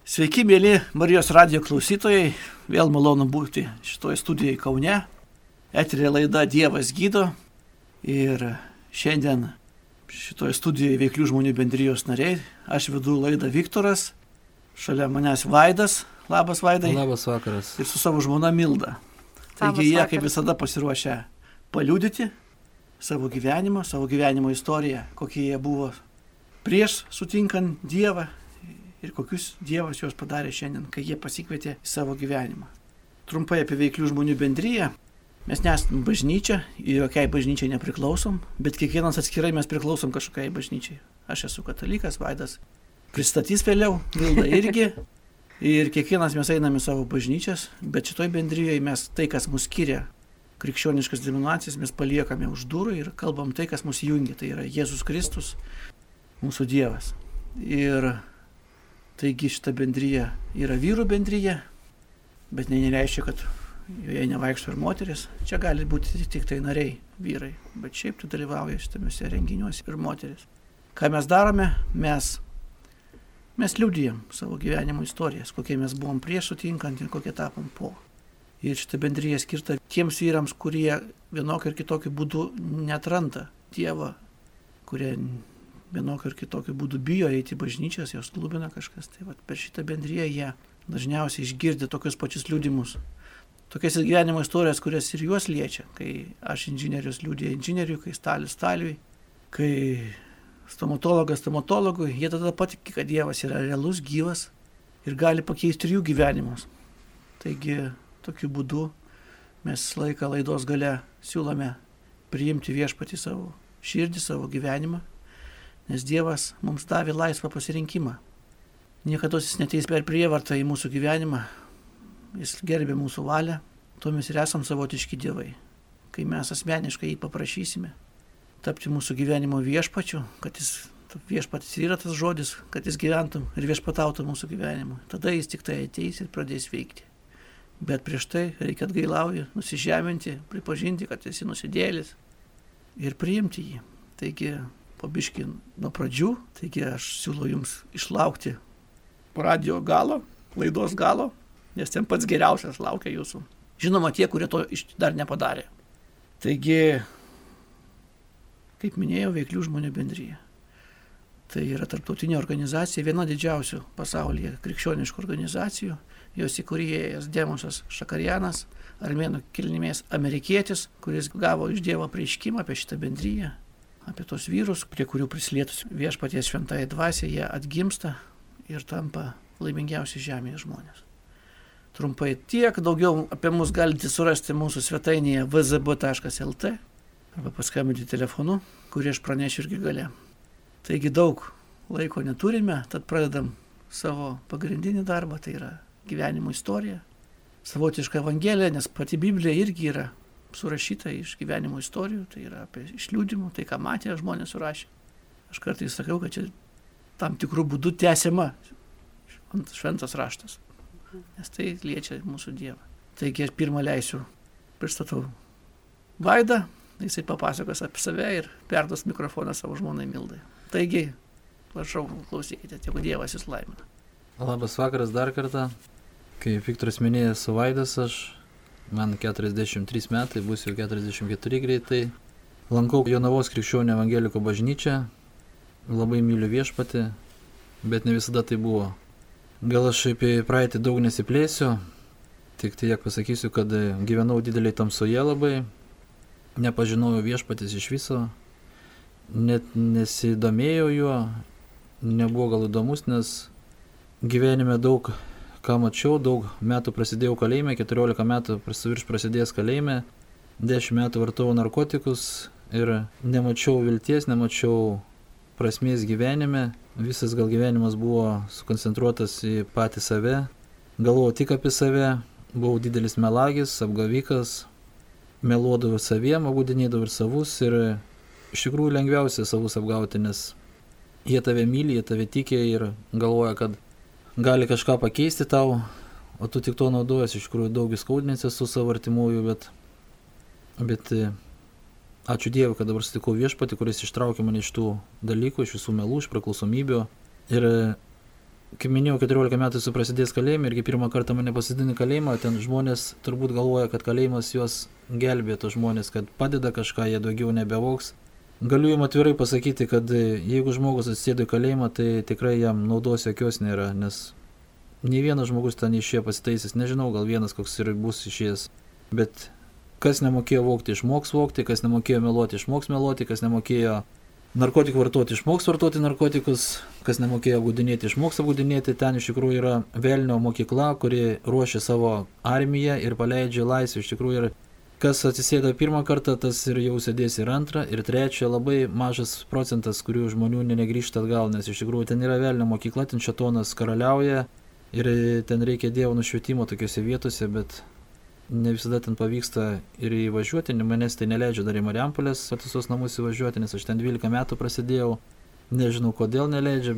Sveiki, mėly Marijos radijo klausytojai, vėl malonu būti šitoje studijoje Kaune. Eterė laida Dievas gydo ir šiandien šitoje studijoje veiklių žmonių bendrijos nariai. Aš vedu laidą Viktoras, šalia manęs Vaidas. Labas, Vaidai. Labas vakaras. Ir su savo žmona Milda. Taigi jie kaip visada pasiruošę paliudyti savo gyvenimo istoriją, kokie jie buvo prieš sutinkant Dievą. Ir kokius Dievas juos padarė šiandien, kai jie pasikvietė į savo gyvenimą. Trumpai apie veiklių žmonių bendriją. Mes nesam bažnyčia, jokiai bažnyčiai nepriklausom, bet kiekvienas atskirai mes priklausom kažkokiai bažnyčiai. Aš esu katalikas, Vaidas pristatys vėliau, Milda irgi. Ir kiekvienas mes einame į savo bažnyčias, bet šitoj bendrijoje mes tai, kas mus skiria, krikščioniškas denominacijas, mes paliekame už durų ir kalbam tai, kas mus jungia. Tai yra Jėzus Kristus, mūsų Dievas. Ir taigi šita bendryja yra vyrų bendryja, bet nereiškia, kad joje nevaikšto ir moteris. Čia gali būti tik tai nariai, vyrai, bet šiaip tu dalyvauja šitamiuose renginiuose ir moteris. Ką mes darome? Mes liudijam savo gyvenimo istorijas, kokie mes buvom prieš sutinkant ir kokie tapom po. Ir šita bendryja skirta tiems vyrams, kurie vienokiu ir kitokiu būdu neatranda Dievą, kurie vienokiu ir kitokiu būdu bijo eiti į bažnyčias, jos klubina kažkas. Tai per šitą bendriją jie dažniausiai išgirdi tokius pačius liudimus. Tokias gyvenimo istorijas, kurias ir juos liečia. Kai aš inžinierius liudija inžinieriui, kai Stalius Staliui, kai stomatologas stomatologui, jie tada patiki, kad Dievas yra realus, gyvas ir gali pakeisti ir jų gyvenimus. Taigi tokiu būdu mes laiką laidos gale siūlome priimti viešpatį savo širdį, savo gyvenimą. Nes Dievas mums davė laisvą pasirinkimą. Niekados jis neteis per prievartą į mūsų gyvenimą. Jis gerbė mūsų valią. Tuo mes ir esam savotiški dievai. Kai mes asmeniškai jį paprašysime tapti mūsų gyvenimo viešpačiu, kad viešpatis yra tas žodis, kad jis gyventų ir viešpatautų mūsų gyvenimu. Tada jis tik tai ateis ir pradės veikti. Bet prieš tai reikia atgailauti, nusižeminti, pripažinti, kad esi nusidėlis ir priimti jį. Taigi pabiški nuo pradžių, taigi aš siūlau jums išlaukti radio galo, laidos galo, nes ten pats geriausias laukia jūsų. Žinoma, tie, kurie to dar nepadarė. Taigi, kaip minėjau, veiklių žmonių bendryja. Tai yra tarptautinė organizacija, viena didžiausių pasaulyje krikščioniškų organizacijų. Jos įkūrėjas Demosas Šakarianas, armėnų kilmės amerikietis, kuris gavo iš Dievo apreiškimą apie šitą bendryją. Apie tos vyrus, prie kurių prisilietus viešpaties šventąją dvasią, jie atgimsta ir tampa laimingiausi žemėje žmonės. Trumpai tiek, daugiau apie mus galite surasti mūsų svetainėje vzb.lt arba paskambinti telefonu, kurį aš pranešiu irgi gale. Taigi daug laiko neturime, tad pradedam savo pagrindinį darbą, tai yra gyvenimo istorija, savotiška evangelija, nes pati Biblija irgi yra surašyta iš gyvenimo istorijų, tai yra apie išliudimų, tai ką matė žmonės surašė. Aš kartais sakau, kad čia tam tikrų būdų tęsiama šventas raštas, nes tai liečia mūsų Dievą. Taigi aš pirmą leisiu, pristatau Vaidą, jisai papasakos apie save ir perduos mikrofoną savo žmonai Mildai. Taigi, prašau, klausykite, tegu Dievas jus laimina. Labas vakaras dar kartą. Kaip Viktoras minėjo, esu Vaidas, man 43 metai, bus jau 44 greitai. Lankau Jonavos krikščionių evangelikų bažnyčią, labai myliu viešpatį, bet ne visada tai buvo. Gal aš apie praeitį daug nesiplėsiu, tik tiek pasakysiu, kad gyvenau dideliai tamsoje labai, nepažinojau viešpatis iš viso, net nesidomėjau juo, nebuvo gal įdomus, nes gyvenime daug ką mačiau, daug metų prasidėjau kalėjime, 14 metų virš prasidėjęs kalėjime, 10 metų vartojau narkotikus ir nemačiau vilties, nemačiau prasmės gyvenime. Visas gal gyvenimas buvo sukoncentruotas į patį save, galvojau tik apie save, buvau didelis melagis, apgavikas, meluodavau saviem, apgaudinėdavau ir savus ir iš tikrųjų lengviausia savus apgauti, nes jie tave myli, jie tave tikė ir galvoja, kad gali kažką pakeisti tau, o tu tik to naudojas, iš tikrųjų daug įskaudinęs esu savo artimųjų, bet ačiū Dievui, kad dabar sutikau viešpatį, kuris ištraukė mane iš tų dalykų, iš visų melų, iš priklausomybių. Ir kaip minėjau, 14 metų esu prasidėjęs kalėjime ir kai pirmą kartą mane pasidinė kalėjimą, ten žmonės turbūt galvoja, kad kalėjimas juos gelbėtų žmonės, kad padeda kažką, jie daugiau nebevoks. Galiu jums atvirai pasakyti, kad jeigu žmogus atsisėdo į kalėjimą, tai tikrai jam naudos jokios nėra, nes nei vienas žmogus ten išėjo pasitaisęs, nežinau, gal vienas koks ir bus išėjęs, bet kas nemokėjo vogti, išmoks vogti, kas nemokėjo meluoti, išmoks meluoti, kas nemokėjo narkotikų vartoti, išmoks vartoti narkotikus, kas nemokėjo apgaudinėti, išmoks apgaudinėti. Ten iš tikrųjų yra velnio mokykla, kuri ruošia savo armiją ir paleidžia laisvę. Iš tikrųjų ir kas atsisėda pirmą kartą, tas ir jau sėdės ir antrą, ir trečią. Labai mažas procentas, kurių žmonių negrįžta atgal, nes iš tikrųjų ten yra velnio mokykla, ten šėtonas karaliauja ir ten reikia Dievo nušvietimo tokiose vietose, bet ne visada ten pavyksta ir įvažiuoti, manęs tai neleidžia dar į Marijampolės pataisos namus įvažiuoti, nes aš ten 12 metų prasidėjau, nežinau kodėl neleidžia,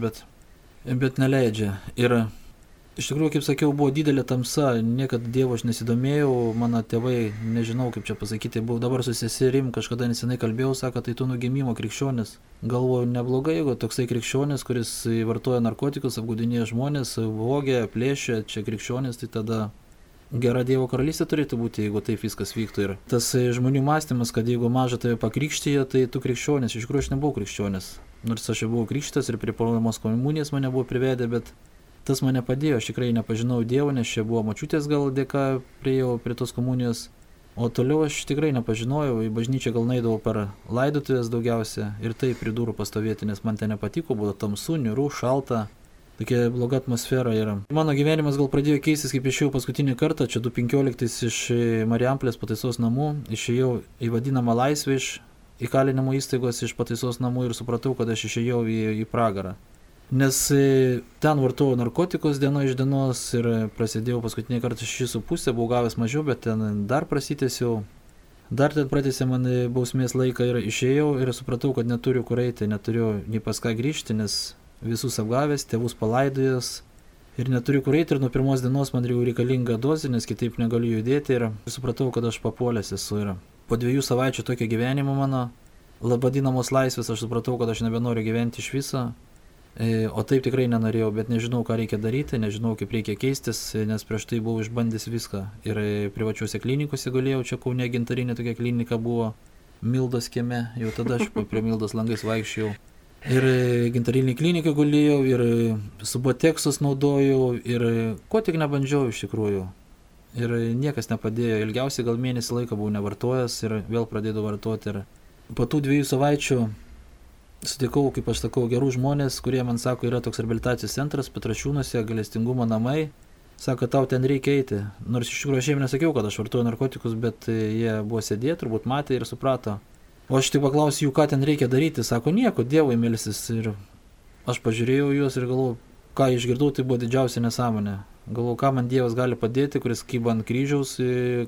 bet neleidžia. Ir iš tikrųjų, kaip sakiau, buvo didelė tamsa, niekad Dievo aš nesidomėjau, mano tėvai, nežinau kaip čia pasakyti, buvau dabar su seserim, kažkada nesenai kalbėjau, sako, tai tu nuo gimimo krikščionis. Galvoju, neblogai, jeigu toksai krikščionis, kuris vartoja narkotikus, apgaudinėja žmonės, vogia, plėšia, čia krikščionis, tai tada gera Dievo karalystė turėtų būti, jeigu taip viskas vyktų. Ir tas žmonių mąstymas, kad jeigu maža tave pakrikštyje, tai tu krikščionis. Iš tikrųjų aš nebuvau krikščionis. Nors aš jau buvau krikštytas ir prie pirmos komunijos mane buvo privedę, bet tas mane padėjo. Aš tikrai nepažinau Dievo, nes čia buvo močiutės gal dėka priėjau prie tos komunijos. O toliau aš tikrai nepažinojau, į bažnyčią gal naidavau per laidotuvės daugiausia ir tai prie durų pastovėti, nes man ten nepatiko, buvo tamsu, niūru, šalta. Tokia bloga atmosfera yra. Mano gyvenimas gal pradėjo keistis, kaip išėjau paskutinį kartą, čia 2015 iš Marijampolės pataisos namų, išėjau į vadinamą laisvę iš įkalinimo įstaigos iš pataisos namų ir supratau, kad aš išėjau į pragarą. Nes ten vartojau narkotikus diena iš dienos ir prasidėjau paskutinį kartą 6,5, buvau gavęs mažiau, bet ten dar prasitęsiau. Dar ten pratęsė man bausmės laiką ir išėjau ir supratau, kad neturiu kur eiti, neturiu nei pas ką grįžti, nes visus apgavęs, tėvus palaidojęs ir neturiu kur eiti ir nuo pirmos dienos man reikalinga dozė, nes kitaip negaliu judėti ir supratau, kad aš papuolęs esu. Ir po 2 savaičių tokio gyvenimo mano, vadinamos laisvės, aš supratau, kad aš nebenoriu gyventi iš viso, o taip tikrai nenorėjau, bet nežinau, ką reikia daryti, nežinau, kaip reikia keistis, nes prieš tai buvau išbandęs viską ir privačiuose klinikose galėjau, čia Kaune Gintarinė tokia klinika buvo, Mildos kieme, jau tada aš prie Mildos langais vaikščiojau. Ir Gintarinį kliniką gulėjau, ir suboteksus naudojau, ir ko tik nebandžiau iš tikrųjų. Ir niekas nepadėjo, ilgiausiai gal mėnesį laiko buvau nevartojęs ir vėl pradėjau vartoti. Ir po tų 2 savaičių sutikau, kaip aš sakau, gerų žmonės, kurie man sako, yra toks reabilitacijos centras Petrašiūnuose, Gailestingumo namai. Sako, tau ten reikia eiti. Nors iš tikrųjų aš jiems nesakiau, kad aš vartoju narkotikus, bet jie buvo sėdėję, turbūt matė ir suprato. O aš tik paklausiu jų, ką ten reikia daryti. Sako, nieko, Dievui melsis. Ir aš pažiūrėjau juos ir galvoju, ką išgirdau, tai buvo didžiausia nesąmonė. Galvoju, ką man Dievas gali padėti, kuris kyba ant kryžiaus,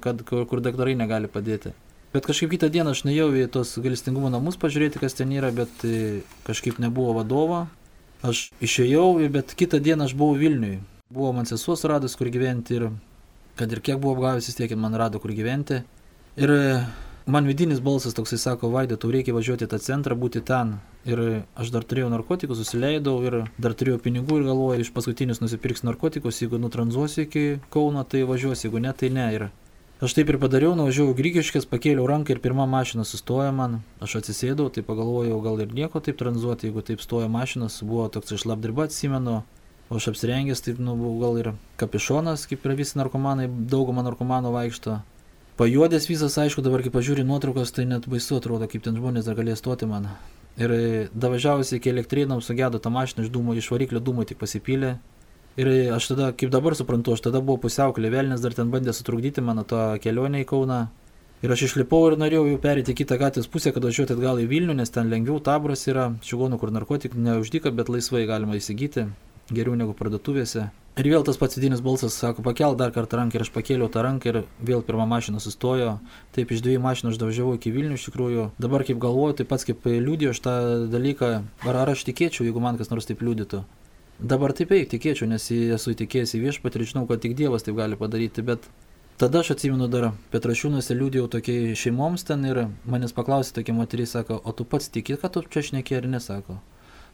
kur daktarai negali padėti. Bet kažkaip kitą dieną aš nuėjau į tos Gailestingumo namus pažiūrėti, kas ten yra, bet kažkaip nebuvo vadovo. Aš išėjau, bet kitą dieną aš buvau Vilniui. Buvo man sesuo radus, kur gyventi ir kad ir kiek buvo apgavęs, vis tiek man rado, kur gyventi. Ir man vidinis balsas toksai sako, Vaidai, tau reikia važiuoti į tą centrą, būti ten. Ir aš dar turėjau narkotikus, susileidau ir dar turėjau pinigų ir galvoju, iš paskutinius nusipirksiu narkotikus, jeigu nutranzuosiu iki Kauno, tai važiuosiu, jeigu ne, tai ne. Ir aš taip ir padariau, nuvažiavau Grigiškės, pakėliau ranką ir pirma mašina sustojo man. Aš atsisėdau, tai pagalvojau, gal ir nieko taip tranzuoti, jeigu taip stoja mašinas, buvo toks šlapdriba, atsimenu. O aš apsirengęs, taip, gal ir kapišonas, kaip ir visi narkomanai, dauguma narkomanų vaikšto. Pajuodęs visas, aišku, dabar kai pažiūri nuotraukos, tai net baisu atrodo, kaip ten žmonės dar galės stoti man. Ir davažiavusi iki elektrinam, sugedo tą mašiną iš variklio dūmų tik pasipylė. Ir aš tada, kaip dabar suprantu, aš tada buvau pusiaukelė, velnis dar ten bandė sutrukdyti mano tą kelionę į Kauną. Ir aš išlipau ir norėjau jau perėti kitą gatvės pusę, kad važiuoti atgal į Vilnių, nes ten lengviau taboras yra, čigonų, kur narkotikų neuždyka, bet laisvai galima įsigyti, geriau negu parduotuvėse. Ir vėl tas pats vidinis balsas sako, pakel dar kartą ranką ir aš pakėliau tą ranką ir vėl pirma mašina sustojo. Taip iš 2 mašinų aš davažiavau iki Vilnių iš tikrųjų. Dabar kaip galvoju, tai pats kaip liudijo aš tą dalyką, ar aš tikėčiau, jeigu man kas nors taip liudytų. Dabar taip tikėčiau, nes esu įtikėjęs į viešpatį ir žinau, kad tik Dievas taip gali padaryti, bet tada aš atsimenu dar Petrašiūnuose liudijau tokiai šeimoms ten ir manęs paklausė tokia moteris, sako, o tu pats tiki, kad tu čia šneki ar ne, sako.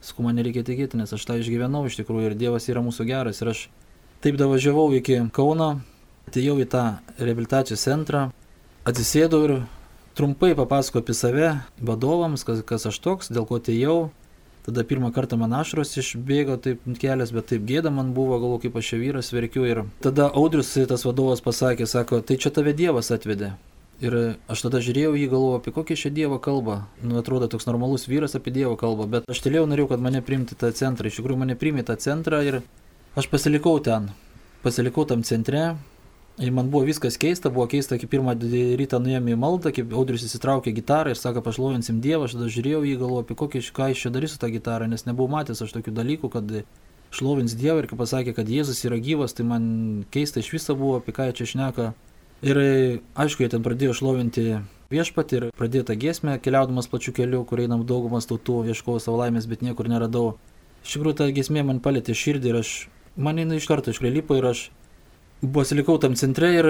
Sakau, man nereikia tikėti, nes aš tą išgyvenau iš tikrųjų ir Dievas yra mūsų geras. Ir aš taip davažiavau iki Kauno, atėjau į tą reabilitacijos centrą, atsisėdau ir trumpai papasakojau apie save vadovams, kas aš toks, dėl ko atėjau. Tada pirmą kartą man ašaros išbėgo taip kelias, bet taip gėda man buvo, galvoju, kaip aš čia vyras verkiu. Ir tada Audrius, tas vadovas, pasakė, sako, tai čia tave Dievas atvedė. Ir aš tada žiūrėjau jį, galvoju, apie kokį čia Dievo kalbą. Atrodo, toks normalus vyras apie Dievo kalbą, bet aš tylėjau, norėjau, kad mane priimti tą centrą. Iš tikrųjų, mane priimė tą centrą ir aš pasilikau ten. Pasilikau tam centre. Ir man buvo viskas keista, kai pirmą rytą nuėjome į maldą, kaip Audrius įsitraukė gitarą ir sako, pašlovinsim Dievą, aš tada žiūrėjau jį, galvoju, apie ką aš čia darysiu tą gitarą, nes nebuvau matęs aš tokių dalykų, kad šlovins Dievą ir kai pasakė, kad Jėzus yra gyvas, tai man keista iš viso buvo, apie ką jie čia šneka. Ir aišku, jie ten pradėjo šlovinti Viešpatį ir pradėjo tą giesmę, keliaudamas plačiu keliu, kur einam daugumas tautų, ieškojau savo laimės, bet niekur neradau. Iš tikrųjų, ta giesmė man palėtė širdį ir man jinai iš karto išlipo ir aš pasilikau tam centre ir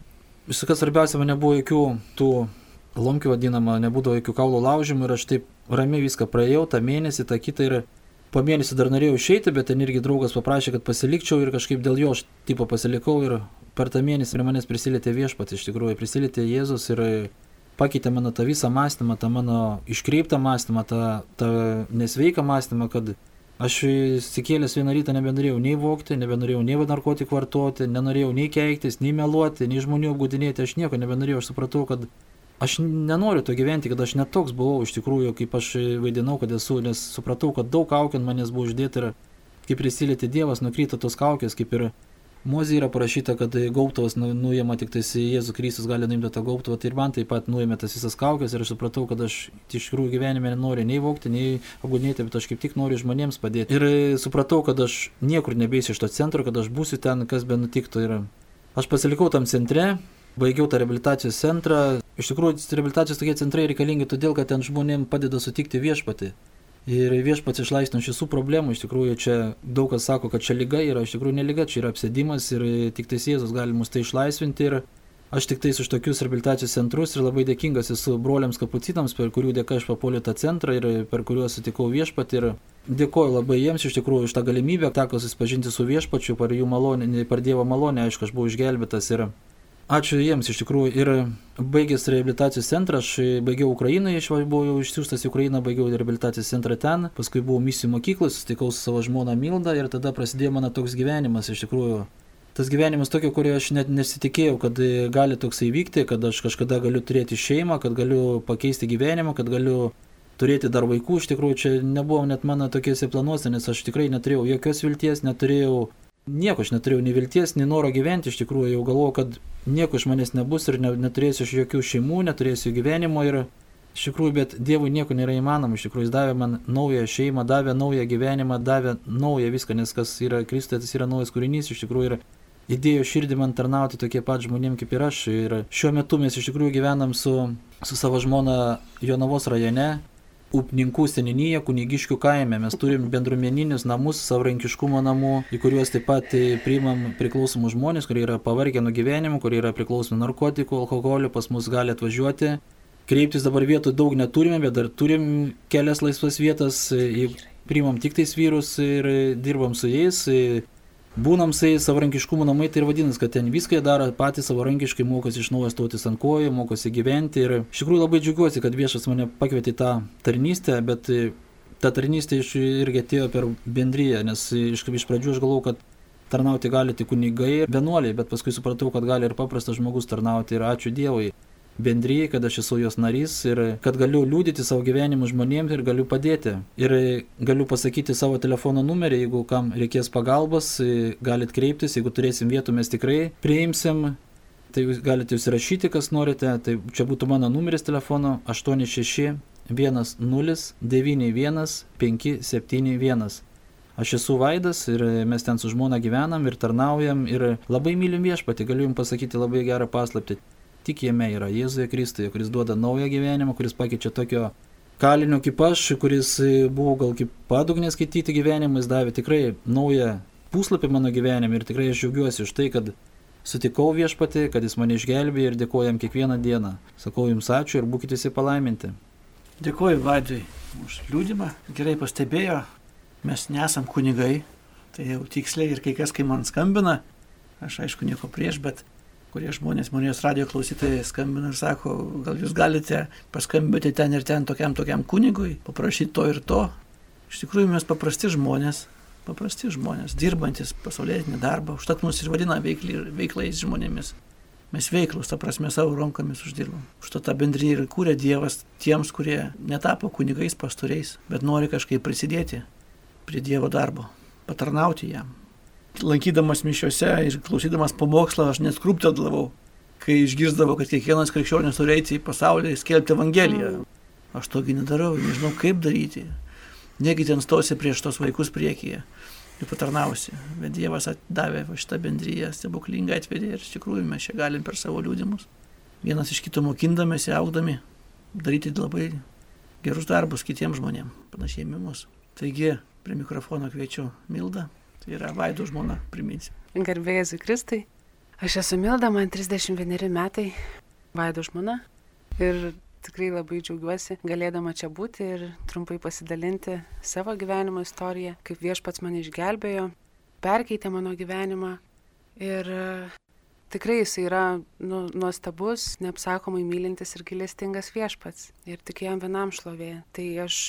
kas svarbiausia, man nebuvo jokių tų lomkių vadinama, nebūdavo jokių kaulų laužimų ir aš taip ramiai viską praėjau, tą mėnesį, tą kitą ir po mėnesį dar norėjau išeiti, bet ten irgi draugas paprašė, kad pasilikčiau ir kažkaip dėl jo aš tipo pasilikau ir per tą mėnesį prie manęs prisilietė Viešpats, iš tikrųjų prisilietė Jėzus ir pakeitė mano tą visą mąstymą, tą mano iškreiptą mąstymą, tą nesveiką mąstymą, kad aš įsikėlęs vieną rytą nebenorėjau nei vogti, nebenorėjau nei narkotikų vartoti, nenorėjau nei keiktis, nei meluoti, nei žmonių apgaudinėti, aš nieko nebenorėjau, aš supratau, kad aš nenoriu to gyventi, kad aš netoks buvau iš tikrųjų, kaip aš vaidinau, kad esu, nes supratau, kad daug kaukių ant manęs buvo uždėti ir kaip prisilietė Dievas, nukrito tos kaukės, kaip ir Mozėje yra parašyta, kad gaubtuvas nuima tik tais Jėzus Kristus gali nuimti tą gaubtuvą, tai ir man taip pat nuėmė tas visas kaukės ir aš supratau, kad aš iš tikrųjų gyvenime nenoriu nei vogti, nei apgaudinėti, bet aš kaip tik noriu žmonėms padėti. Ir supratau, kad aš niekur nebeisiu iš to centro, kad aš būsiu ten, kas be nutiktų. Ir aš pasilikau tam centre, baigiau tą reabilitacijos centrą. Iš tikrųjų, reabilitacijos tokie centrai reikalingi todėl, kad ten žmonėms padeda sutikti Viešpatį. Ir Viešpats išlaisvino iš visų problemų, iš tikrųjų čia daug kas sako, kad čia liga yra, iš tikrųjų ne liga, čia yra apsėdimas ir tik tais Jėzus gali mus tai išlaisvinti ir aš tik tais už tokius reabilitacijos centrus ir labai dėkingas esu broliams kapucinams, per kurių dėka aš papuoliau tą centrą ir per kuriuos sutikau Viešpatį ir dėkoju labai jiems iš tikrųjų už tą galimybę, teko susipažinti su Viešpačiu, per jų malonę, per Dievo malonę, aišku, aš buvau išgelbėtas ir ačiū jiems iš tikrųjų ir baigęs reabilitacijos centrą, aš baigiau Ukrainoje, buvau išsiųstas į Ukrainą, baigiau reabilitacijos centrą ten, paskui buvau misijų mokykloje, susitikau su savo žmona Milda ir tada prasidėjo mano toks gyvenimas iš tikrųjų. Tas gyvenimas tokio, kurio aš net nesitikėjau, kad gali toks įvykti, kad aš kažkada galiu turėti šeimą, kad galiu pakeisti gyvenimą, kad galiu turėti dar vaikų, iš tikrųjų čia nebuvo net mano tokiuose planuose, nes aš tikrai neturėjau jokios vilties, nieko aš neturėjau nei vilties, nei noro gyventi, iš tikrųjų jau galvojau, kad nieko iš manęs nebus ir neturėsiu iš jokių šeimų, neturėsiu gyvenimo ir iš tikrųjų, bet Dievui nieko nėra įmanoma, iš tikrųjų jis davė man naują šeimą, davė naują gyvenimą, davė naują viską, nes kas yra Kristus, tas yra naujas kūrinys, iš tikrųjų ir įdėjo širdį man tarnauti tokie pat žmonėm kaip ir aš ir šiuo metu mes iš tikrųjų gyvenam su savo žmona Jonavos rajone. Upninkų seniūnija Kunigiškių kaime. Mes turim bendruomeninius namus, savarankiškumo namų, į kuriuos taip pat priimam priklausomus žmonės, kurie yra pavargę nuo gyvenimo, kurie yra priklausomi narkotikų, alkoholio, pas mus gali atvažiuoti. Kreiptis dabar vietų daug neturime, bet dar turim kelias laisvas vietas, priimam tik tais vyrus ir dirbam su jais. Būnam su jais, savarankiškumo namai, tai ir vadinasi, kad ten viską jie daro patys savarankiškai, mokosi iš naujo stotis ant kojų, mokosi gyventi ir iš tikrųjų labai džiaugiuosi, kad Viešas mane pakvietė tą tarnystę, bet ta tarnystė irgi atėjo per bendriją, nes iš pradžių aš galvojau, kad tarnauti gali tik kunigai ir vienuoliai, bet paskui supratau, kad gali ir paprastas žmogus tarnauti ir ačiū Dievui bendrijai, kad aš esu jos narys ir kad galiu liudyti savo gyvenimu žmonėms ir galiu padėti. Ir galiu pasakyti savo telefono numerį, jeigu kam reikės pagalbos, galit kreiptis, jeigu turėsim vietų, mes tikrai priimsim. Tai jūs galite užsirašyti, kas norite. Tai čia būtų mano numeris telefono 86 10 91 571. Aš esu Vaidas ir mes ten su žmona gyvenam ir tarnaujam ir labai mylim Viešpatį, galiu jums pasakyti labai gerą paslaptį. Tik jame yra Jėzuje Kristuje, kuris duoda naują gyvenimą, kuris pakeičia tokio kalinio kaip aš, kuris buvo gal kaip padugnė skaityti gyvenimą, jis davė tikrai naują puslapį mano gyvenime ir tikrai aš džiaugiuosi už tai, kad sutikau Viešpatį, kad jis mane išgelbėjo ir dėkoju jam kiekvieną dieną. Sakau jums ačiū ir būkite visi palaiminti. Dėkoju Vaidui už liūdimą, gerai pastebėjo, Mes nesam kunigai, tai jau tiksliai ir kai kas, kai man skambina, aš aišku nieko prieš, bet kurie žmonės, Marijos radijo klausytojai skambina ir sako, gal jūs galite paskambinti ten ir ten tokiam kunigui, paprašyti to ir to. Iš tikrųjų mes paprasti žmonės, dirbantis pasaulietinį darbą, užtat mus ir vadina veiklais žmonėmis. Mes veiklus, ta prasme, savo rankomis uždirbam. Užtat tą bendrinį ir kūrė Dievas tiems, kurie netapo kunigais, pastoriais, bet nori kažkaip prisidėti prie Dievo darbo, patarnauti jam. Lankydamas mišiuose ir klausydamas pamokslą, aš net skrupteldavau, kai išgirsdavau, kad kiekvienas krikščionis turi eiti į pasaulį ir skelbti Evangeliją. Aš togi nedarau, nežinau kaip daryti. Negi ten stosi prieš tos vaikus priekyje ir patarnausi. Bet Dievas davė šitą bendryją, stebuklingą atvedė ir iš tikrųjų mes čia galim per savo liudimus, vienas iš kito mokindamėsi, augdami, daryti labai gerus darbus kitiems žmonėms, panašiai į mus. Taigi, prie mikrofono kviečiu Mildą, tai yra Vaido žmona, priminsiu. Garbė Jėzui Kristui. Aš esu Milda, man 31 metai, Vaido žmona ir tikrai labai džiaugiuosi galėdama čia būti ir trumpai pasidalinti savo gyvenimo istoriją, kaip Viešpats mane išgelbėjo, perkeitė mano gyvenimą ir tikrai jis yra nuostabus, neapsakomai mylintis ir gailestingas Viešpats ir tik jam vienam šlovė. Tai aš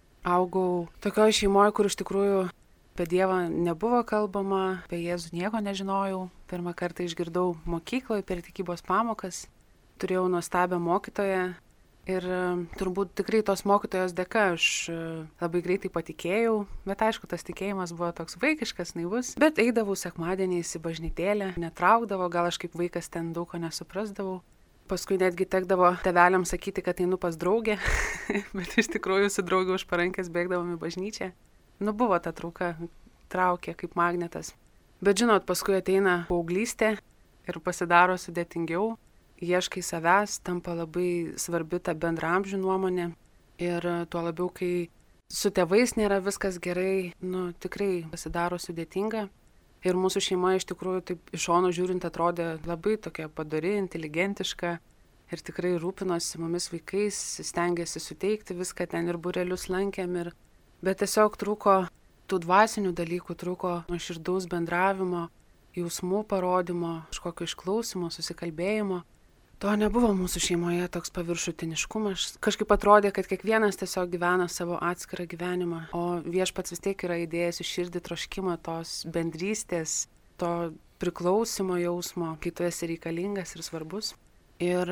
augau tokioje šeimoje, kur iš tikrųjų apie Dievą nebuvo kalbama, apie Jėzų nieko nežinojau. Pirmą kartą išgirdau mokykloje per tikybos pamokas, turėjau nuostabią mokytoją. Ir turbūt tikrai tos mokytojos dėka aš labai greitai patikėjau, bet aišku, tas tikėjimas buvo toks vaikiškas, naivus. Bet eidavau sekmadieniais į bažnytėlę, netraukdavo, gal aš kaip vaikas ten daug ko nesuprasdavau. Paskui netgi tekdavo tėveliams sakyti, kad einu pas draugę, bet iš tikrųjų su drauge už parankės bėgdavom į bažnyčią. Buvo ta trauka, traukė kaip magnetas. Bet žinot, paskui ateina paauglystė ir pasidaro sudėtingiau. Ieškai savęs, tampa labai svarbi ta bendraamžių nuomonė ir tuo labiau, kai su tėvais nėra viskas gerai, tikrai pasidaro sudėtinga. Ir mūsų šeima iš tikrųjų taip iš šono žiūrint atrodė labai tokia padori, inteligentiška ir tikrai rūpinosi mumis vaikais, stengiasi suteikti viską ten ir būrelius lankėm. Bet tiesiog trūko tų dvasinių dalykų, trūko nuoširdaus bendravimo, jausmų parodymo, kažkokio išklausimo, susikalbėjimo. To nebuvo mūsų šeimoje, toks paviršutiniškumas. Kažkaip atrodė, kad kiekvienas tiesiog gyvena savo atskirą gyvenimą, o Viešpats vis tiek yra įdėjęs į širdį troškimą tos bendrystės, to priklausimo jausmo, kai tu esi reikalingas ir svarbus. Ir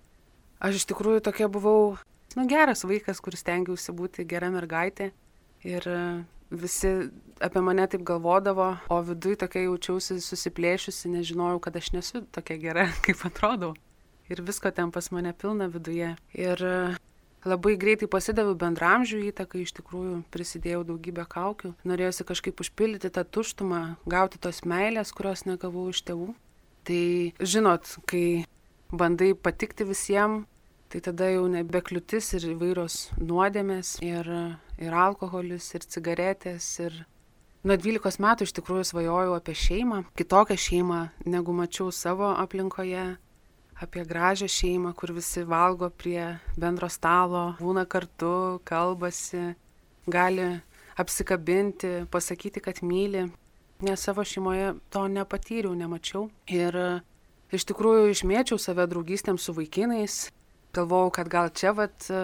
aš iš tikrųjų tokia buvau, geras vaikas, kuris stengiausi būti gera mergaitė. Ir visi apie mane taip galvodavo, o viduj tokia jaučiausi susiplėšiusi, nežinojau, kad aš nesu tokia gera, kaip atrodau. Ir visko ten pas mane pilna viduje. Ir labai greitai pasidaviau bendramžių įtakai, iš tikrųjų prisidėjau daugybę kaukių. Norėjosi kažkaip užpildyti tą tuštumą, gauti tos meilės, kurios negavau iš tėvų. Tai žinot, kai bandai patikti visiems, tai tada jau nebekliūtis ir įvairios nuodėmės, ir alkoholis, ir cigaretės. Ir nuo 12 metų iš tikrųjų svajojau apie šeimą, kitokią šeimą, negu mačiau savo aplinkoje. Apie gražią šeimą, kur visi valgo prie bendro stalo, būna kartu, kalbasi, gali apsikabinti, pasakyti, kad myli. Nes savo šeimoje to nepatyriau, nemačiau. Ir iš tikrųjų išmėčiau save draugystėm su vaikinais. Galvojau, kad gal čia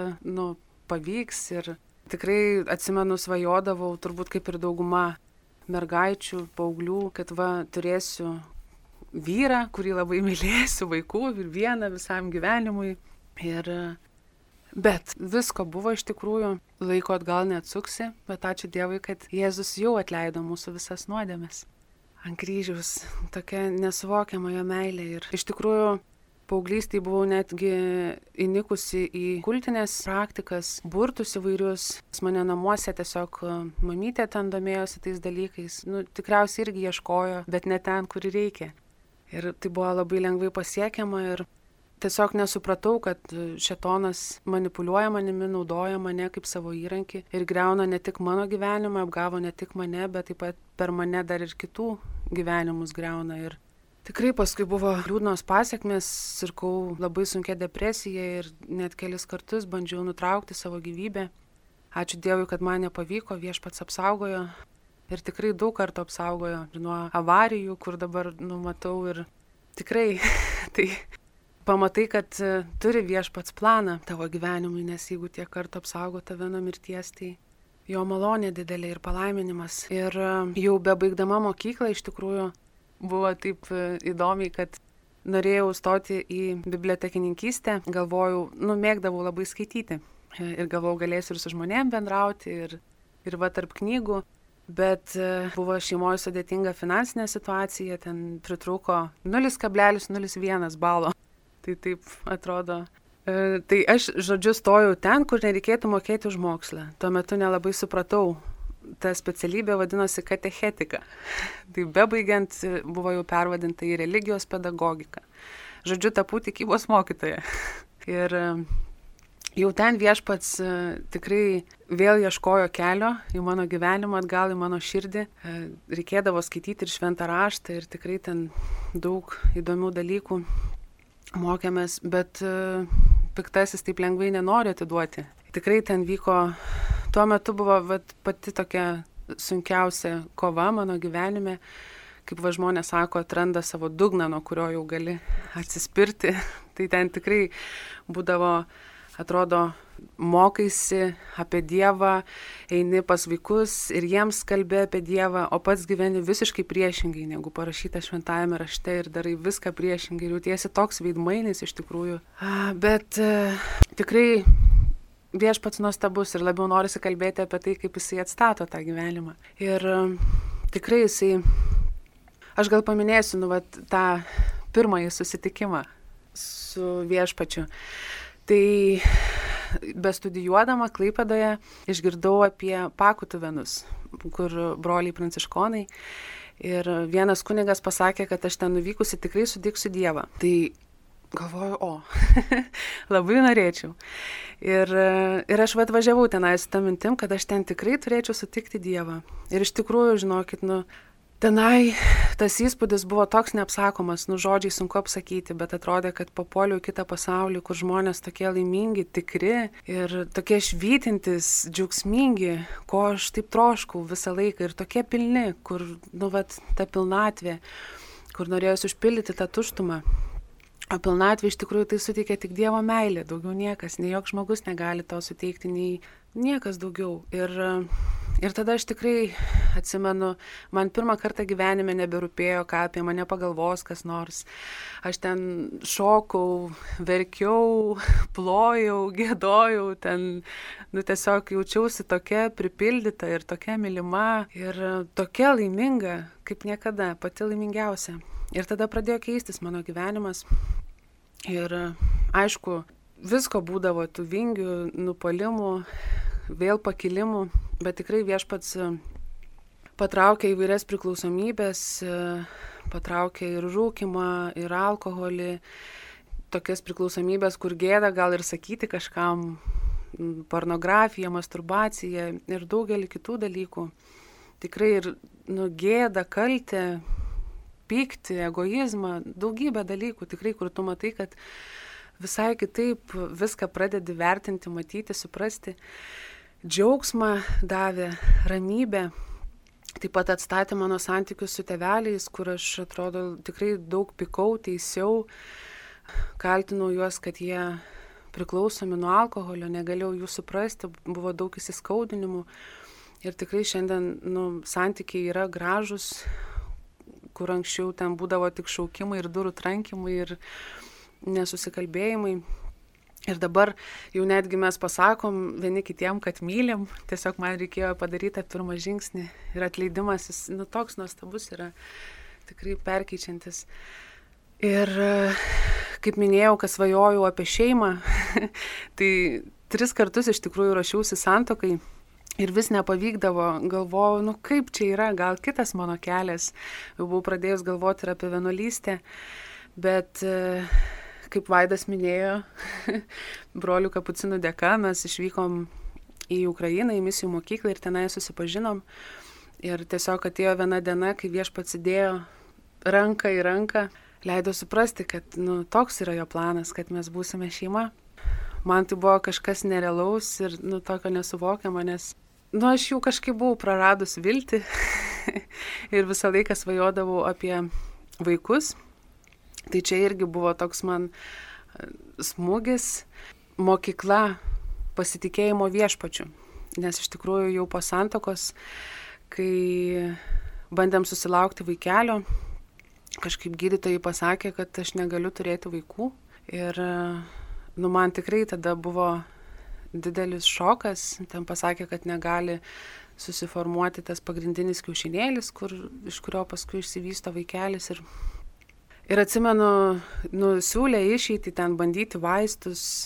pavyks. Ir tikrai atsimenu, svajodavau, turbūt kaip ir dauguma mergaičių, paauglių, kad turėsiu vyrą, kurį labai mylėsiu, vaikų ir vieną visam gyvenimui. Bet visko buvo iš tikrųjų, laiko atgal neatsuksi, bet ačiū Dievui, kad Jėzus jau atleido mūsų visas nuodėmes. Ant kryžiaus tokia nesuvokiama jo meilė. Ir iš tikrųjų paauglystėje buvau netgi įnikusi į kultinės praktikas, burtus įvairius. Mane namuose tiesiog mamytė ten domėjosi tais dalykais. Tikriausiai irgi ieškojo, bet ne ten, kur reikia. Ir tai buvo labai lengvai pasiekiama ir tiesiog nesupratau, kad šėtonas manipuliuoja manimi, naudoja mane kaip savo įrankį ir griauna ne tik mano gyvenimą, apgavo ne tik mane, bet taip pat per mane dar ir kitų gyvenimus griauna. Ir tikrai paskui buvo liūdnos pasekmės, sirgau labai sunkia depresija ir net kelis kartus bandžiau nutraukti savo gyvybę. Ačiū Dievui, kad man nepavyko, Viešpats apsaugojo ir tikrai daug kartų apsaugojo nuo avarijų, kur dabar matau ir tikrai tai pamatai, kad turi Viešpats planą tavo gyvenimui, nes jeigu tiek kartų apsaugo tave nuo mirties, tai jo malonė didelė ir palaiminimas. Ir jau bebaigdama mokyklą iš tikrųjų buvo taip įdomiai, kad norėjau stoti į bibliotekininkystę, galvojau, mėgdavau labai skaityti. Ir galvojau, galėsiu ir su žmonėm bendrauti, ir va tarp knygų. Bet buvo šeimoje sudėtinga finansinė situacija, ten pritrūko 0,01 balo. Tai taip atrodo. Tai aš, žodžiu, stojau ten, kur nereikėtų mokėti už mokslą. Tuo metu nelabai supratau. Ta specialybė vadinosi katechetika. Tai bebaigiant buvo jau pervadinta į religijos pedagogiką. Žodžiu, tapau tikybos mokytoja. Ir jau ten Viešpats tikrai vėl ieškojo kelio į mano gyvenimą, atgal į mano širdį. Reikėdavo skaityti ir šventą raštą ir tikrai ten daug įdomių dalykų mokėmės, bet piktasis taip lengvai nenori atiduoti. Tikrai ten vyko, tuo metu buvo pati tokia sunkiausia kova mano gyvenime, kaip žmonės sako, atranda savo dugną, nuo kurio jau gali atsispirti. Tai ten tikrai būdavo, atrodo, mokaisi apie Dievą, eini pas vaikus ir jiems kalbė apie Dievą, o pats gyveni visiškai priešingai, negu parašyta šventajame rašte ir darai viską priešingai ir jautiesi toks veidmainis iš tikrųjų. Bet tikrai Viešpats nuostabus ir labiau norisi kalbėti apie tai, kaip jisai atstato tą gyvenimą. Ir tikrai aš gal paminėsiu, tą pirmąjį susitikimą su Viešpačiu. Tai bestudijuodama Klaipėdoje išgirdau apie Pakutuvenus, kur broliai pranciškonai. Ir vienas kunigas pasakė, kad aš ten nuvykusi tikrai sutiksiu Dievą. Tai galvoju, labai norėčiau. Ir aš atvažiavau tenai su tą mintim, kad aš ten tikrai turėčiau sutikti Dievą. Ir iš tikrųjų, žinokit, tenai tas įspūdis buvo toks neapsakomas, žodžiai sunku apsakyti, bet atrodė, kad papuoliau į kitą pasaulį, kur žmonės tokie laimingi, tikri ir tokie švytintis, džiaugsmingi, ko aš taip troškau visą laiką ir tokie pilni, kur, ta pilnatvė, kur norėjosi užpildyti tą tuštumą. O pilnatvė iš tikrųjų tai suteikia tik Dievo meilė, daugiau niekas, nei joks žmogus negali to suteikti, nei niekas daugiau. Ir tada aš tikrai atsimenu, man pirmą kartą gyvenime neberūpėjo, ką apie mane pagalvos kas nors. Aš ten šokau, verkiau, plojau, giedojau, tiesiog jaučiausi tokia pripildyta ir tokia mylima ir tokia laiminga, kaip niekada, pati laimingiausia. Ir tada pradėjo keistis mano gyvenimas. Ir aišku, visko būdavo, tų vingių, nupuolimų, vėl pakilimų, bet tikrai Viešpats patraukė įvairias priklausomybės, patraukė ir rūkimą, ir alkoholį, tokias priklausomybės, kur gėda gal ir sakyti kažkam, pornografija, masturbacija ir daugelį kitų dalykų. Tikrai ir gėda, kaltė, pyktį, egoizmą, daugybę dalykų, tikrai, kur tu matai, kad visai kitaip viską pradedi vertinti, matyti, suprasti. Džiaugsmą davė, ramybę, taip pat atstatė mano santykius su tėveliais, kur aš, atrodo, tikrai daug pykau, teisiau, kaltinau juos, kad jie priklausomi nuo alkoholio, negalėjau jų suprasti, buvo daug įsiskaudinimų ir tikrai šiandien santykiai yra gražus, kur anksčiau ten būdavo tik šaukimai ir durų trankimai ir nesusikalbėjimai. Ir dabar jau netgi mes pasakom vieni kitiem, kad mylim, tiesiog man reikėjo padaryti pirmą žingsnį ir atleidimas, jis toks nuostabus yra, tikrai perkeičiantis. Ir kaip minėjau, kad svajojau apie šeimą, tai 3 kartus iš tikrųjų ruošiausi santuokai. Ir vis nepavykdavo, galvojau, kaip čia yra, gal kitas mano kelias. Jau buvau pradėjus galvoti ir apie vienuolystę, bet kaip Vaidas minėjo, brolių kapucinų dėka mes išvykom į Ukrainą, į misijų mokyklą ir tenai susipažinom. Ir tiesiog atėjo viena diena, kai Viešpats įdėjo ranką į ranką, leido suprasti, kad toks yra jo planas, kad mes būsime šeima. man tai buvo kažkas nerealaus ir, tokio nesuvokiamo, nes, aš jau kažkaip buvau praradus viltį ir visą laiką svajodavau apie vaikus. Tai čia irgi buvo toks man smūgis, mokykla pasitikėjimo viešpačiu. Nes iš tikrųjų jau po santuokos, kai bandėm susilaukti vaikelio, kažkaip gydytojai pasakė, kad aš negaliu turėti vaikų. Ir man tikrai tada buvo didelis šokas. Ten pasakė, kad negali susiformuoti tas pagrindinis kiaušinėlis, iš kurio paskui išsivysto vaikelis. Ir atsimenu, siūlė išeiti ten bandyti vaistus,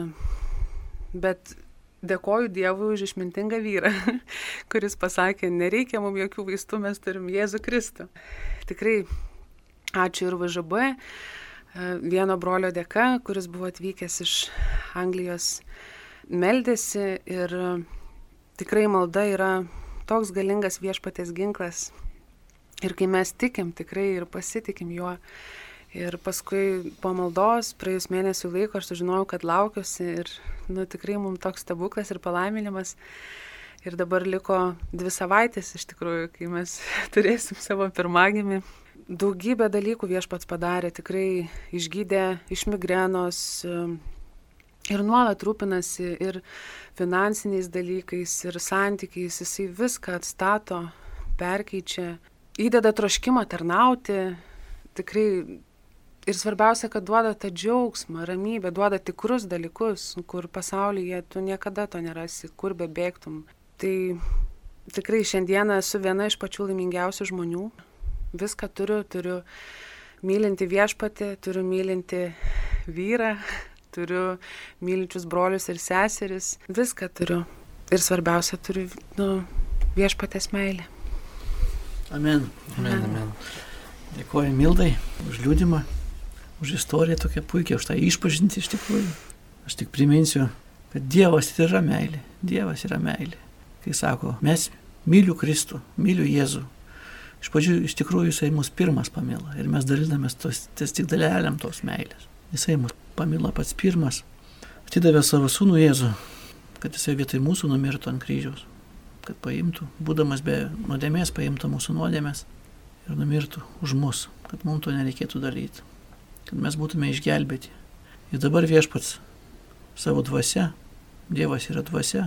bet dėkoju Dievui už išmintingą vyrą, kuris pasakė, nereikia mums jokių vaistų, mes turim Jėzų Kristų. Tikrai ačiū ir VŽB, vieno brolio dėka, kuris buvo atvykęs iš Anglijos, meldėsi ir tikrai malda yra toks galingas viešpaties ginklas. Ir kai mes tikim tikrai ir pasitikim juo. Ir paskui po maldos, praėjus mėnesių laiko, aš sužinojau, kad laukiuosi ir tikrai mums toks stebuklas ir palaiminimas. Ir dabar liko 2 savaitės iš tikrųjų, kai mes turėsim savo pirmagimį. Daugybę dalykų viešpats padarė, tikrai išgydė iš migrenos ir nuolat rūpinasi ir finansiniais dalykais, ir santykiais. Jisai viską atstato, perkeičia, įdeda troškimą tarnauti, tikrai. Ir svarbiausia, kad duoda tą džiaugsmą, ramybę, duoda tikrus dalykus, kur pasaulyje tu niekada to nerasi, kur bebėgtum. Tai tikrai šiandieną esu viena iš pačių laimingiausių žmonių. Viską turiu mylinti viešpatį, turiu mylinti vyrą, turiu mylinčius brolius ir seseris. Viską turiu. Ir svarbiausia, turiu viešpatės meilę. Amen. Amen, amen. Dėkuoju Mildai už liudymą, už istoriją tokią puikią, už tą išpažintį iš tikrųjų. Aš tik priminsiu, kad Dievas yra meilė. Dievas yra meilė. Kai sako, mes myliu Kristų, myliu Jėzų. Iš pradžių, iš tikrųjų, Jisai mus pirmas pamilo ir mes dalinamės ties tik dalelėm tos meilės. Jisai mus pamilo pats pirmas, atidavė savo sūnų Jėzų, kad Jisai vietoj mūsų numirtų ant kryžiaus, kad paimtų, būdamas be nuodėmės, paimtų mūsų nuodėmės ir numirtų už mus, kad mums to nereikėtų daryti, kad mes būtume išgelbėti. Ir dabar viešpats savo dvasia, Dievas yra dvasia,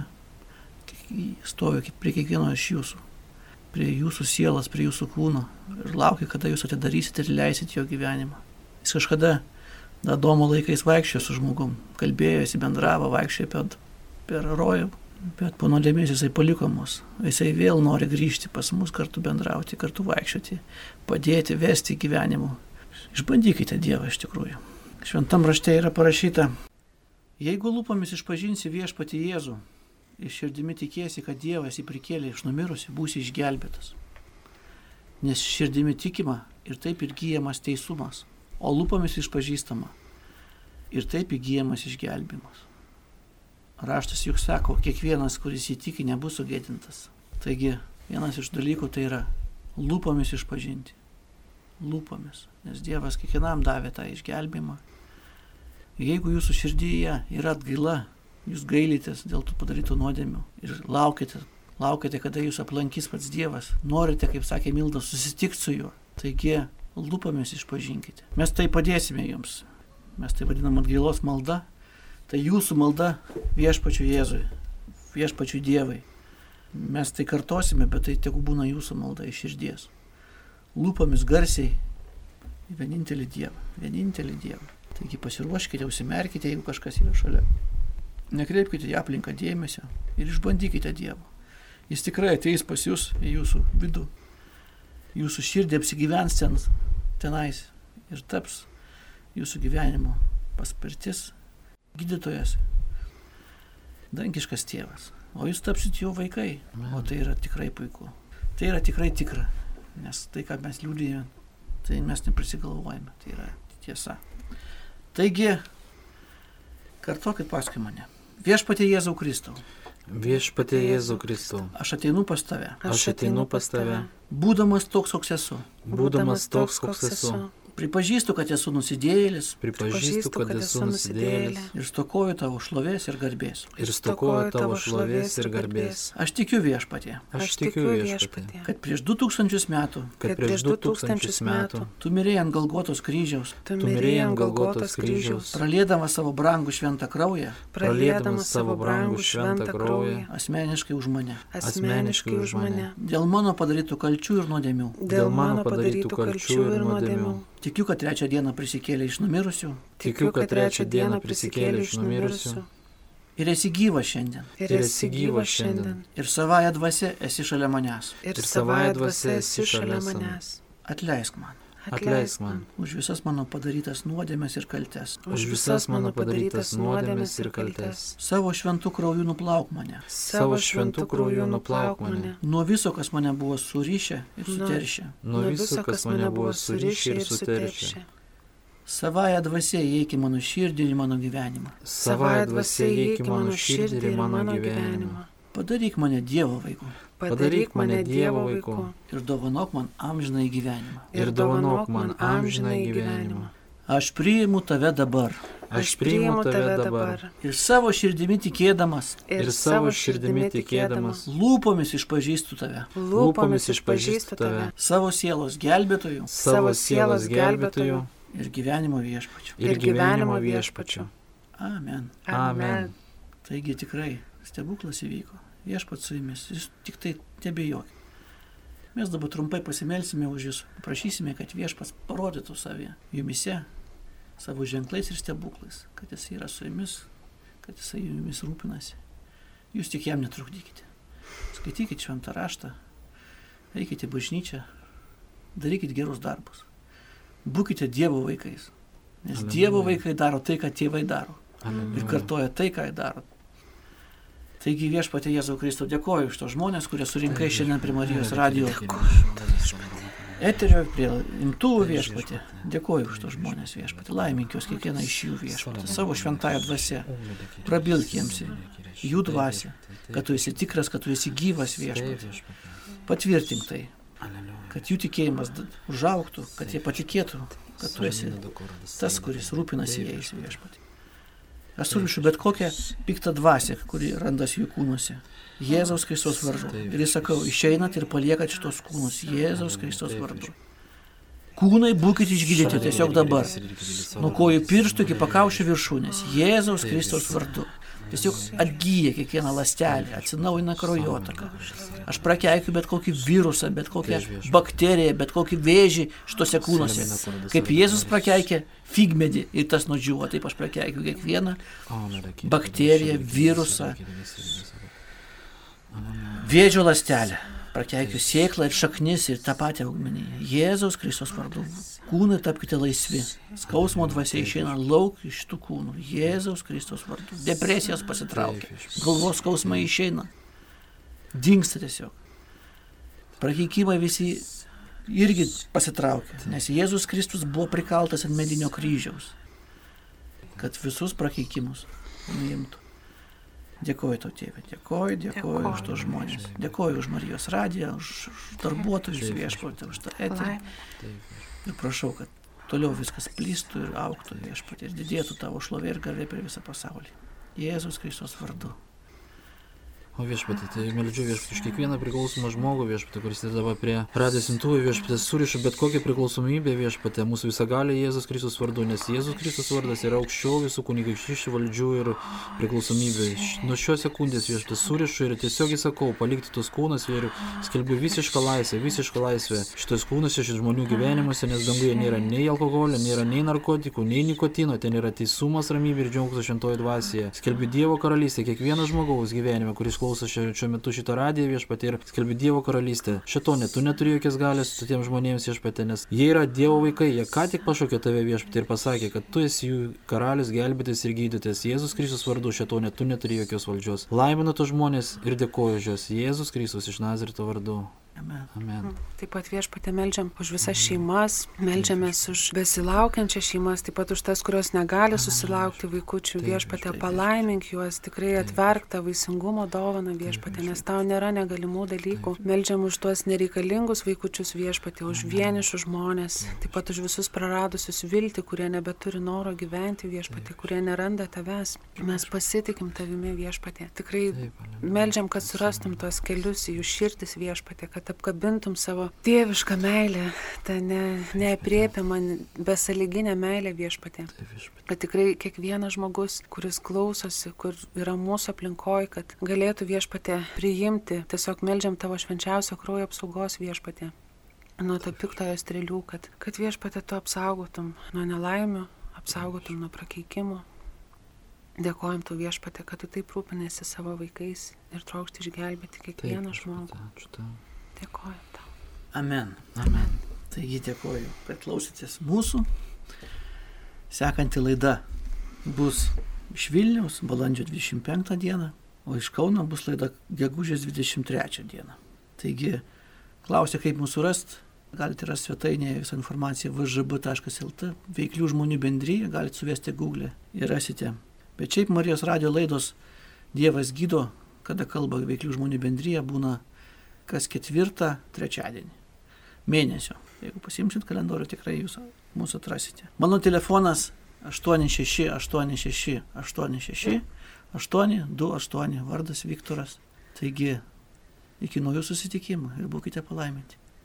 stovi prie kiekvieno iš jūsų, prie jūsų sielas, prie jūsų kūno ir laukia, kada jūs atidarysite ir leisit jo gyvenimą. Jis kažkada Adomo laikais vaikščiojo su žmogum, kalbėjosi, bendravo, vaikščiojo per rojų, bet po nuodėmės Jisai paliko mus. Jisai vėl nori grįžti pas mus, kartu bendrauti, kartu vaikščioti, padėti, vesti gyvenimu. Išbandykite Dievą iš tikrųjų. Šventam rašte yra parašyta, jeigu lūpomis išpažinsi viešpatį Jėzų ir širdimi tikėsi, kad Dievas jį prikėlė iš numirusių, būsi išgelbėtas. Nes širdimi tikima ir taip ir įgyjamas teisumas, o lūpomis išpažįstama ir taip įgyjamas išgelbimas. Raštas juk sako, kiekvienas, kuris įtiki, nebus sugėdintas. Taigi, vienas iš dalykų tai yra lūpomis išpažinti. Lūpomis, nes Dievas kiekvienam davė tą išgelbimą. Jeigu jūsų širdyje yra atgaila, jūs gailitės dėl tų padarytų nuodėmių ir laukite, kada jūs aplankys pats Dievas, norite, kaip sakė Milda, susitikti su juo, taigi lūpomis išpažinkite. Mes tai padėsime jums. Mes tai vadinam atgailos malda. Tai jūsų malda viešpačiui Jėzui, viešpačiui Dievai. Mes tai kartosime, bet tai tegu būna jūsų malda iš širdies. Lūpomis garsiai vienintelį Dievą. Taigi pasiruoškite, užsimerkite, jeigu kažkas yra šalia. Nekreipkite į aplinką dėmesio ir išbandykite Dievą. Jis tikrai ateis pas jūs į jūsų vidų. Jūsų širdį apsigyvens tenais ir taps jūsų gyvenimo paspirtis, gydytojas, dangiškas tėvas. O jūs tapsit jo vaikai. O tai yra tikrai puiku. Tai yra tikrai tikra. Nes tai, ką mes liudijame, tai mes neprisigalvojame. Tai yra tiesa. Taigi, kartokit paskui mane. Viešpatie Jėzau Kristau. Viešpatie Jėzau Kristau. Aš ateinu pas tave. Aš ateinu pas tave. Būdamas toks, koks esu. Būdamas toks, koks esu. Pripažįstu, kad esu nusidėjėlis Pripažįstu, kad esu nusidėjėlis ir stokoju tavo šlovės ir garbės. ir stokoju tavo šlovės ir garbės. Aš tikiu Viešpatie, Aš tikiu Viešpatie, kad prieš 2000 metų kad prieš 2000 metų tu mirėjai ant Golgotos kryžiaus, tu mirėjai ant Golgotos kryžiaus, praliedamas savo brangų šventą kraują, praliedamas savo brangų šventą kraują, asmeniškai už mane, asmeniškai už mane, dėl mano padarytų kalčių ir nuodėmių. dėl mano padarytų kalčių ir nuodėmių. Tikiu, kad trečią dieną prisikėlė iš numirusių Tikiu, kad trečią dieną prisikėlė iš numirusių ir esi gyvas šiandien. ir esi gyvas šiandien. Ir savąją dvasia esi šalia manęs. Ir savąja dvasia esi šalia manęs. Atleisk man Atleisk man už visas mano padarytas nuodėmes ir kaltes. už visas mano padarytas nuodėmes ir kaltes. Savo šventų krauju nuplauk mane Savo šventų krauju nuplauk mane nuo viso, kas mane buvo surišę ir suteršę. nuo viso, kas mane buvo surišę ir suteršę. Savąją dvasia įeik į mano širdį ir į mano gyvenimą. Savąja dvasia įeik į mano širdį ir į mano gyvenimą. Padaryk mane Dievo vaiku Padaryk mane Dievo vaiku ir dovanok man amžinąjį gyvenimą. ir dovanok man amžinąjį gyvenimą. Aš priimu tave dabar Aš priimu tave dabar ir savo širdimi tikėdamas, ir savo širdimi tikėdamas, lūpomis išpažįstu tave, lūpomis išpažįstu tave, savo sielos gelbėtojų savo sielos gelbėtoju ir gyvenimo viešpačiu. ir gyvenimo viešpačiu. Amen. Amen. Taigi tikrai stebuklas įvyko. Viešpats su jumis. Jūs tik tai nebijokit. Mes dabar trumpai pasimelsime už jūs. Prašysime, kad Viešpats parodytų savį jumise, savo ženklais ir stebuklais. Kad jis yra su jumis, kad jisai jumis rūpinasi. Jūs tik jam netrukdykite. Skaitykite šventą raštą, eikite į bažnyčią, darykite gerus darbus. Būkite Dievo vaikais. Nes Alleluja. Dievo vaikai daro tai, ką tėvai daro. Ir kartoja tai, ką jie daro. Taigi Viešpatie Jėzau Kristau, dėkoju už tos žmonės, kurie surinkai šiandien prie Marijos radijo eterio, prie imtuvų Viešpatie. Dėkoju už tos žmonės Viešpatie. Laiminkios kiekvieną iš jų Viešpatie. Savo šventąją dvasią. Prabilk jiems į jų dvasią, kad tu esi tikras, kad tu esi gyvas Viešpatie. Patvirtink tai, kad jų tikėjimas užaugtų, kad jie patikėtų, kad tu esi tas, kuris rūpinasi jais Viešpatie. Aš surišu bet kokią piktą dvasią, kuri randasi jų kūnuose. Jėzaus Kristaus vardu. Ir jis sakau, išeinat ir paliekat šitos kūnus Jėzaus Kristaus vardu. Kūnai būkite išgydyti tiesiog dabar. Nuo kojų pirštų iki pakaušio viršūnės. Jėzaus Kristaus vardu. Tiesiog atgyja kiekvieną ląstelę, atsinaujina kraujotaka. Aš prakeikiu bet kokį virusą, bet kokią bakteriją, bet kokį vėžį šitose kūnuose. Kaip Jėzus prakeikė figmedį ir tas nudžiūvo, taip aš prakeikiu kiekvieną bakteriją, virusą, vėžio ląstelę. Prakeikiu sėklą ir šaknis ir tą patį augmenį. Jėzaus Kristus vardu. Kūnai tapkite laisvi. Skausmo dvasia išeina lauk iš tų kūnų. Jėzaus Kristus vardu. Depresijos pasitraukia. Galvos skausmai išeina. Dingsta tiesiog. Prakeikimai visi irgi pasitraukia. Nes Jėzus Kristus buvo prikaltas ant medinio kryžiaus. Kad visus prakeikimus nuimtų. Dėkoju tau, tėve, dėkoju už tos žmonės, dėkoju už Marijos radiją, už darbuotojus Viešpatį, už tą eterį. Ir prašau, kad toliau viskas plystų ir augtų Viešpatį ir didėtų tavo šlovė ir garbė per visą pasaulį. Jėzus Kristus vardu. O Viešpatie, tai meldžiu Viešpatie už kiekvieną priklausomą žmogų Viešpatie, kuris yra dabar prie radijos imtuvų Viešpatie, surišu bet kokią priklausomybę Viešpatie, mūsų visagalį Jėzus Kristus vardu, nes Jėzus Kristus vardas yra aukščiau visų kunigaikščių valdžių ir priklausomybė. Nuo šios sekundės Viešpatie surišu ir tiesiog įsakau palikti tos kūnus ir skelbiu visišką laisvę šitos kūnus iš žmonių gyvenimuose, nes danguje nėra nei alkoholio, nėra nei narkotikų, nei nikotino, ten yra teisumas, ramybė ir džiaugsmas šventoji dvasioje. Skelbiu Dievo karalystę kiekvieno žmogaus gyvenime, kuris klauso šiuo metu šito radiją Viešpatie ir skelbiu Dievo karalystę. Šitone, tu neturi jokios galios su tiems žmonėms Viešpatie, nes jie yra Dievo vaikai, jie ką tik pašaukė tave Viešpatie ir pasakė, kad tu esi jų karalius, gelbėtojas ir gydytojas. Jėzus Kristus vardu, šitone, tu neturi jokios valdžios. Laiminu tos žmonės ir dėkoju už juos. Jėzus Kristus iš Nazareto vardu. Amen. Amen. Taip pat Viešpatie meldžiam už visas šeimas, meldžiamės už besilaukiančias šeimas, taip pat už tas, kurios negali susilaukti vaikučių. Viešpatie palaimink juos, tikrai atverk tą vaisingumo dovaną, Viešpatie, nes tau nėra negalimų dalykų. Meldžiam už tuos nereikalingus vaikučius, Viešpatie, už vienišus žmonės, taip pat už visus praradusius viltį, kurie nebeturi noro gyventi, Viešpatie, kurie neranda tavęs. Mes pasitikim tavimi, Viešpatie. Tikrai meldžiam, kad surastum tuos kelius į jų širdis, Viešpatie, kad apkabintum savo tėvišką meilę, tą neaprėpiamą, besąlyginę meilę, Viešpatie. Kad tikrai kiekvienas žmogus, kuris klausosi, kur yra mūsų aplinkoje, kad galėtų, Viešpatie, priimti, tiesiog meldžiam tavo švenčiausio kraujo apsaugos, Viešpatie, nuo to piktojo strėlių, kad Viešpatie tu apsaugotum nuo nelaimių, apsaugotum nuo prakeikimų. Dėkojam tau, Viešpatie, kad tu taip rūpinėsi savo vaikais ir trokšti išgelbėti kiekvieną žmogų. Dėkojam tau. Amen. Amen. Taigi dėkoju, kad klausėtės mūsų. Sekanti laida bus iš Vilniaus balandžio 25 dieną, o iš Kauno bus laida gegužės 23 dieną. Taigi, klausia, kaip mūsų rast. Galite rasti svetainėje visą informaciją vžb.lt, veiklių žmonių bendryje, galite suvesti Google ir rasite. Bet šiaip Marijos radijo laidos Dievas gydo, kada kalba veiklių žmonių bendryje, būna kas 4. trečiadienį mėnesio. Jeigu pasimsit kalendorių, tikrai jūs mūsų atrasite. Mano telefonas 828686828, vardas Viktoras. Taigi, iki naujų susitikimų ir būkite palaiminti.